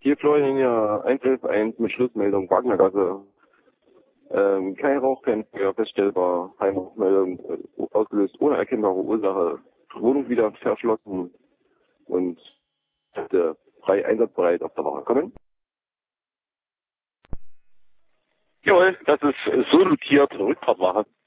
Hier Florian, ja, 111 mit Schlussmeldung Wagnergasse. Kein Rauch, kein Feuer feststellbar. Heimatmeldung ausgelöst ohne erkennbare Ursache. Wohnung wieder verschlossen und frei einsatzbereit auf der Wache kommen. Jawohl, das ist so notiert, Rückfahrtwache.